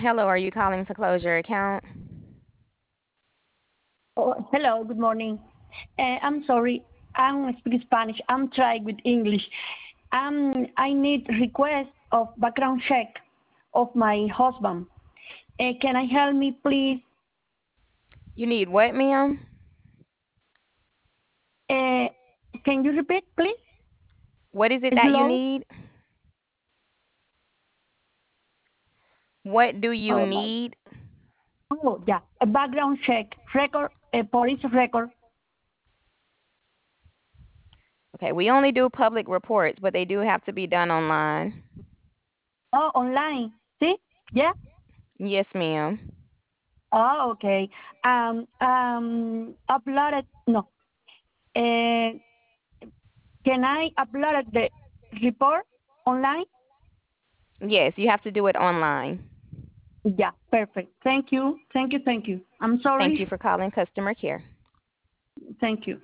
Hello, are you calling to close your account? Oh, hello, good morning. I'm sorry, I'm speaking Spanish. I'm trying with English. I need request of background check of my husband. Can I help me, please? You need what, ma'am? Uh, can you repeat, please? What is it that you Slow. need? What do you Oh my. need? Oh yeah, a background check record, a police record. Okay, we only do public reports, but they do have to be done online. Oh, online. See? Yeah. Yes, ma'am. Oh, okay. Uploaded. No. Uh, can I upload the report online? Yes, you have to do it online. Yeah, perfect. Thank you. Thank you. Thank you. I'm Thank you sorry. for calling customer care. Thank you.